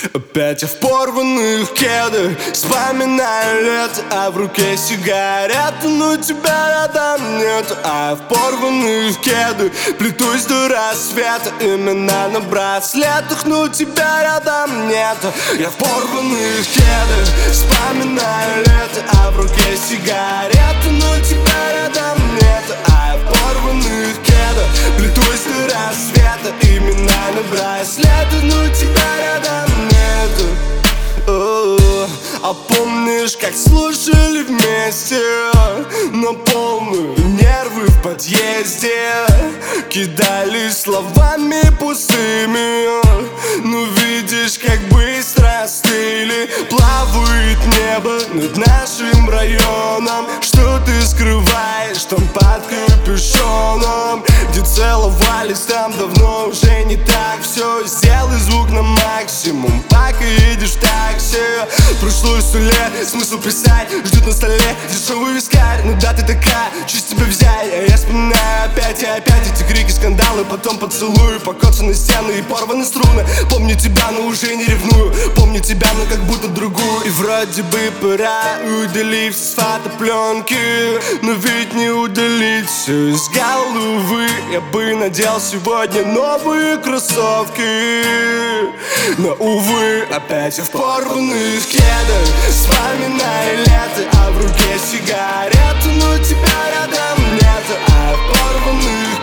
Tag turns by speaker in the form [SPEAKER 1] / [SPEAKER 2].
[SPEAKER 1] Опять я в порванных кедах, вспоминаю лето, а в руке сигарета. Но тебя рядом нет, а я в порванных кедах плетусь до рассвета, имена на браслетах. Но тебя рядом нет, я в порванных кедах, вспоминаю лето, а в руке сигарета. Но тебя рядом нет, а я в порванных кедах плетусь до рассвета, имена на браслетах. Но тебя рядом нет. А помнишь, как слушали вместе на полную нервы в подъезде, кидались словами пустыми? Ну видишь, как быстро остыли, плавает небо над нашим районом. Что ты скрываешь там под капюшоном? Где целовались, там давно уже не так все. Сделай звук на максимум, пока едешь в такси. Прошло 100 лет, смысл писать, ждет на столе дешевый вискарь. Ну да, ты такая, чуть тебя взять. А я вспоминаю опять и опять эти крики, скандалы, потом поцелуи, покоцанные стены и порваны струны. Помню тебя, но уже не ревную. Помню тебя, но как будто другую. И вроде бы пора удалить все с фотопленки, но ведь не удалить все из головы. Я бы надел сегодня новые кроссовки, но увы, опять я в порванных кедах, вспоминаю лето, а в руке сигарета. Но тебя рядом нет, а я в порванных